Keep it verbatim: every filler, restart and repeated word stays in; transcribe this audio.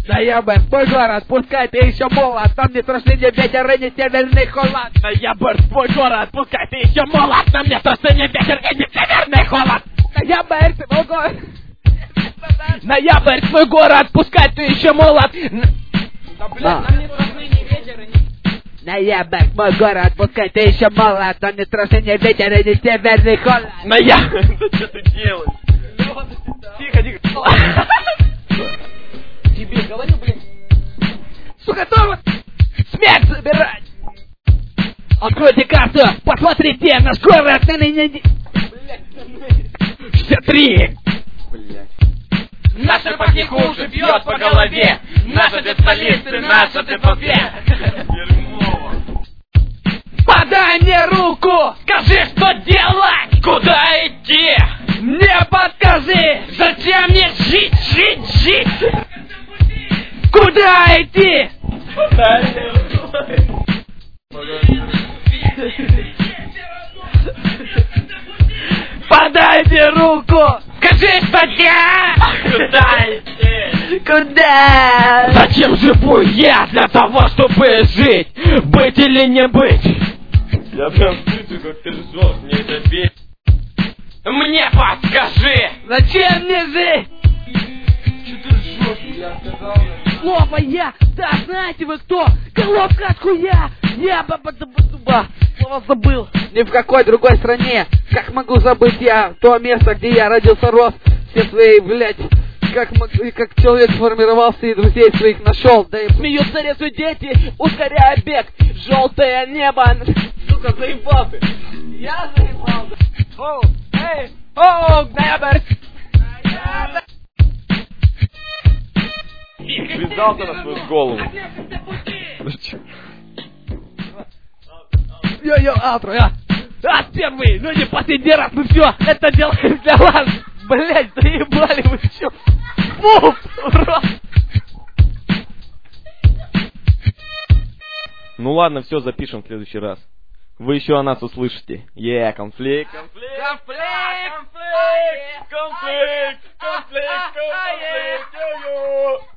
Ноябрь, мой город, пускай ты еще молод, там не страшны ни ветер и ни северный холод. Ноябрь, мой город, пускай ты еще молод, нам не страшны ни ветер и ни северный холод. Ноябрь, мой город. Ноябрь, мой город, пускай ты еще молод. Да, блядь, нам не страшны ни ветер и ни... Ноябрь, мой город, пускай ты еще молод, там не страшны ни ветер и ни северный холод. Ноябрь, что ты делаешь? Тихо, тихо. Тебе говорю, блин. Сука, Томас! Смерть забирать! Откройте карту, посмотрите, наш город на ныне... шестьдесят три! Блядь. Наша пахнет хуже, бьет по голове. Наша ты столица, наша ты толпе. Дерьмово. Подай мне руку! Скажи, что делать? Куда идти? Мне подскажи! Зачем мне жить, жить, жить? Куда идти? Подайте руку! Скажи, что делать? Куда идти? Куда? Зачем живу я? Для того, чтобы жить. Быть или не быть? Я прям слышу, как ты ржешь, мне это бесит. Мне подскажи! Зачем мне жить? Что ты ржешь, я сказал? Слово я, да знаете вы кто? Головка от хуя! Я ба-ба-ба-ба-ба. Слово забыл. Ни в какой другой стране. Как могу забыть я то место, где я родился, рос. Все свои, блядь, как, как человек сформировался и друзей своих нашел. Да и смеются резу дети, ускоряя бег. Желтое небо. Сука, заебал ты. Я заебал. Оу, эй, оу, ноябрь. Связался на свою голову. Йо-йо, аутро, я. А, первый, ну не последний раз, ну все, это делаем для вас. Блять, заебали вы чё? Фу, урод. Ну ладно, все, запишем в следующий раз. Вы еще о нас услышите. Е, конфликт. Конфликт. Конфликт. Конфликт. Конфликт. Конфликт. Конфликт. Йо-йо.